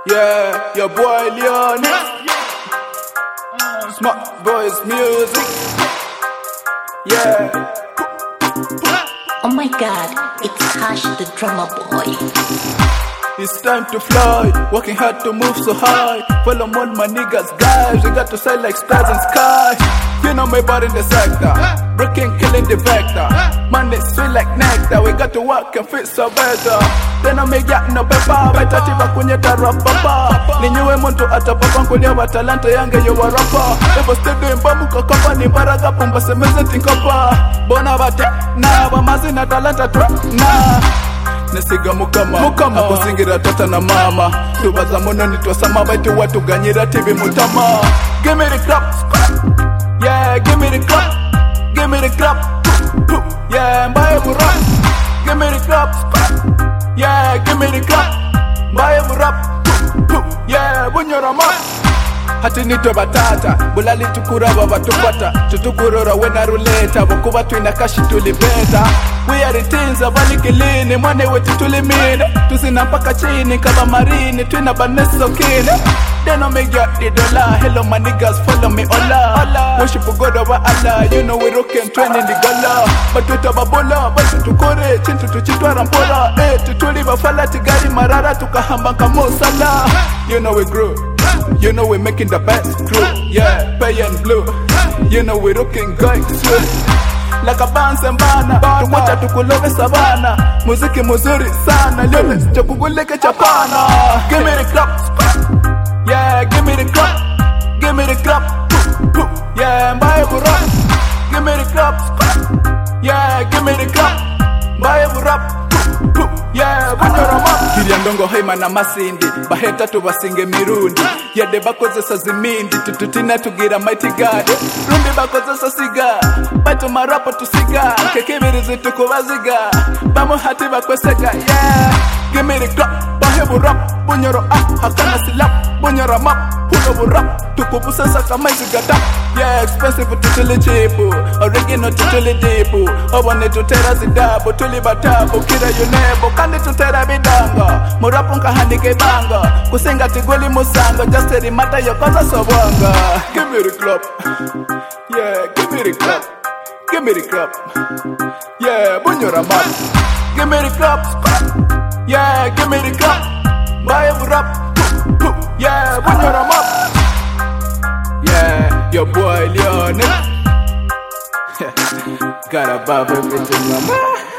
Yeah, your boy Leon. Smart Boys Music. Yeah. Oh my god, it's Hash the drummer boy. It's time to fly, working hard to move so high. Follow all my niggas, guys, we got to sail like stars in sky. You know my body in the sector, breaking, killing the vector. Man, it's sweet like nectar, we got to work and fit so better. Then I make ya no paper, better tiba kunye tarap papa. Ninyuwe muntu atapapa nkulia wa talanta yange yo wa rapper. Evo stedo imbamu kakapa ni baraga pumba semeze tinkapa. Bona bate, na wamazi na talanta tu, na nesiga mukama akusingira tata na mama tubaza mono nitwasama baitu watu ganyira TV mutama. Give me the clap, yeah, give me the clap, give me the clap, yeah, mbaye murap. Give me the clap, yeah, give me the clap, mbaye murap, yeah, bunyora ma. Hati nito batata, bulali tukuraba batupata. Tutukurora wena ruleta, wakuba tuina kashi tulibeta. We are the teens of Alikilini, mwane wetu tulimine. Tuzina mpaka chini, kaba marini, tuina baneso kine. They no make ya the dollar, hello my niggas, follow me Allah. Worship God over Allah, you know we rockin' trending the gala. Batuta babola, batu tukore, chintu tuchitwa rampora. Tutuli bafala tigari marara, tukahamba kamo sala. You know we grow, you know we making the best crew. Yeah, pay and blue, you know we rocking guys. Like a bounce and bana, tumocha tukulove savana. Muziki muzuri sana, lele chakuguleke chapana. Give me the clap, yeah, give me the clap, give me the clap, yeah, mbaye burap. Give me the clap, yeah, give me the clap, mbaye burap, yeah, bunyora ma. Kiriandongo heima na masindi, baheta tubasinge mirundi. Yede bakoze sa zimindi, tututina tugira mighty God. Rumbi bakoze sa siga, batu marapo tusiga. Kekibirizi tukubaziga, bamu hati bakwesega, yeah. Give me the clap, bahe burap, bunyoro up, hakana silap, bunyora map, hulo burap, tukubusa sa kamaizi gata. Yeah, expensive tutuli cheapu, original tutuli deepu. Obone tutera zidabu, tuli batabu, kira yunebo, kandi tutera bidanga. Murapu nkahandike banga, kusenga tigweli musango, just a rimata yokoza sobonga. Give me the clap, yeah, give me the clap, give me the clap, yeah, bunyora map. Give me the clap, yeah, give me the clap, mbaye burap, yeah, bunyora map. Yeah, your boy Leon. Got above everything, mama.